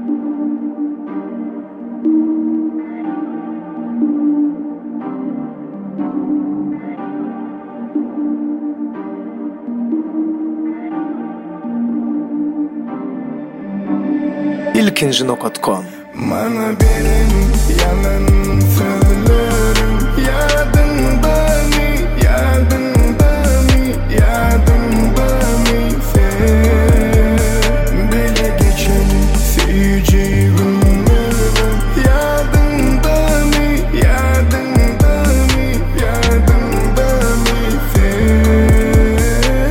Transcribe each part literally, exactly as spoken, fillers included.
ilkinci nokta com. Bana benim yalan söylerim, yadında mı, yadında mı, yadında mı sen? Bile geçeni seveceğim ölüm, yadında mı, yadında mı, yadında mı sen?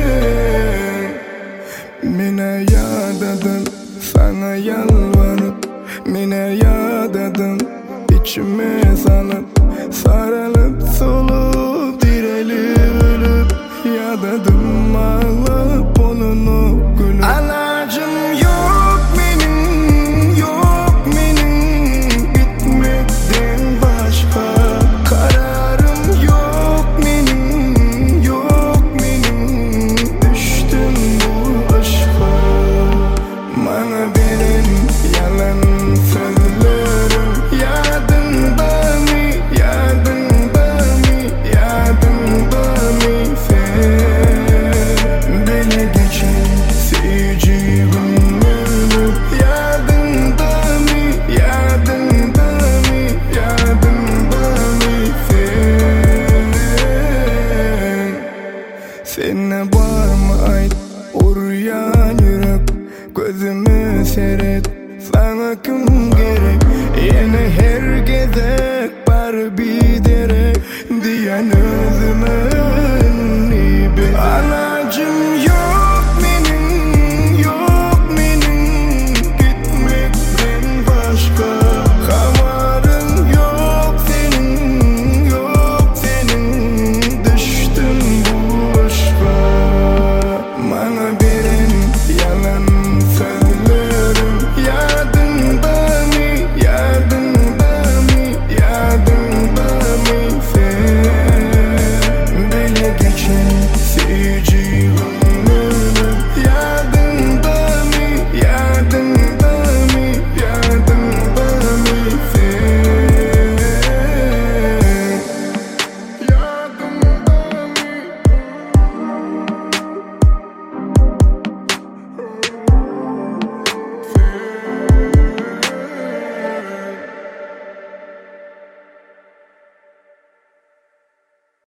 Mine yadadın, sana yalvarıp mine yadadım, içime salıp sarılıp solup dirilip ölüp yadadım, ağlayıp olunu gülüp. Alacım yok benim, yok benim gitmekten başka. Kararım yok benim, yok benim, düştüm bu aşka. Bana benim yalan söylerim, yadında mı, yadında mı, yadında mı sen? Bile geçen seveceğim ölüm, yadında mı, yadında mı, yadında mı sen? Seninle var mı ait uğrayan yürek, gözümü seyret, sana kim gerek? Yine herkese var bir derek diyen özüme nibi. Anacım yok benim, yok benim gitmekten başka. Havarın yok senin, yok senin, düştüm bu aşka. Bana benim yalan